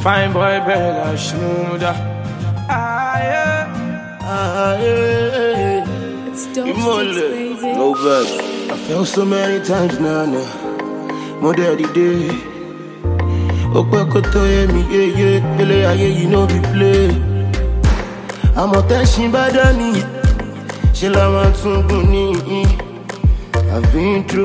Fine boy, Bella Schmooda. It's dope, baby. Go back. I felt so many times now. More daddy day. Okwekoto me, yeah. Pele aye, you know we play. I'm a teshin badani. Shela matsunguni. I've been through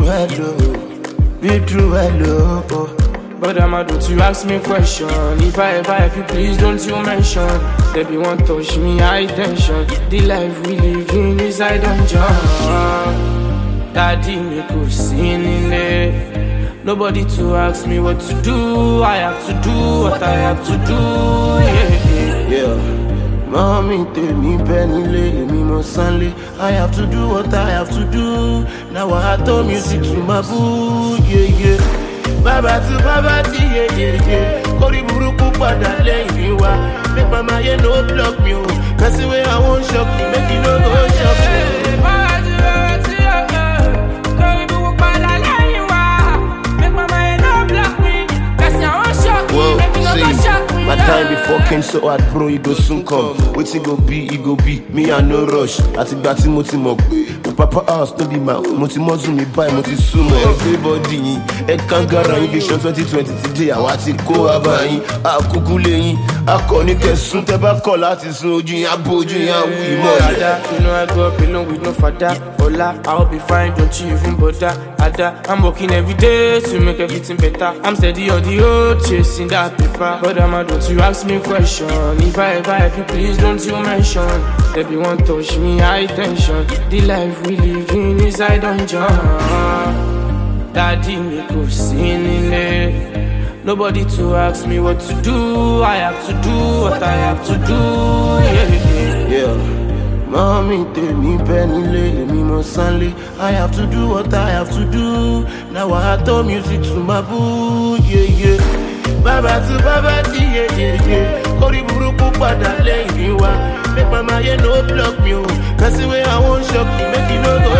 hello. But don't you ask me question. If I ever help you, please don't you mention. They be want touch me, high tension. The life we live in is I dungeon. Daddy me could see in it. Nobody to ask me what to do. I have to do what I have to do. Yeah. Mommy, tell me penny, me no sanly. I have to do what I have to do. Now I have to music to my boo, yeah. Baba to Baba, yeah. Kori buruku pada lẹ́yìn wa. Make mama ye no block me, cause the way I won't shock me, make you no go shock me. Baba to Baba, Kori buruku pada lẹ́yìn wa. Make mama ye no block me, cause I won't shock me, make you no go shock me. My time before came so hard, bro, it go soon come. Waiting go be, me I no rush. Ati gbati mo ti mo pe. Papa house no be my own. Mo ti mozu mi buy, mo ti sumo everybody. E kangara invasion 2020 today. Àwa ti kó abayin, a kuku leyin. Akọni kẹsun tẹ́ bá kọ̀ láti sun ojú yín, abojú yín awu ìmọ̀lẹ̀. You know I grew up alone with no father. Ola, I'll be fine, don't you even bother. Ada, I'm working every day to make everything better. I'm steady on the road, chasing that paper. But don't you ask me question. If I ever help you, please don't you mention. They be want touch me, high tension. The life we live in is I dungeon. Daddy me could see in it. Nobody to ask me what to do. I have to do what I have to do. Yeah. Mommy, tell me penny, me no sanly. I have to do what I have to do. Now I have to music to my boo, yeah. Baba to Baba, yeah. Kori buruku pada lẹ́yìn wa. Make mama ye no block me, cause the way I won't shock me, make you no go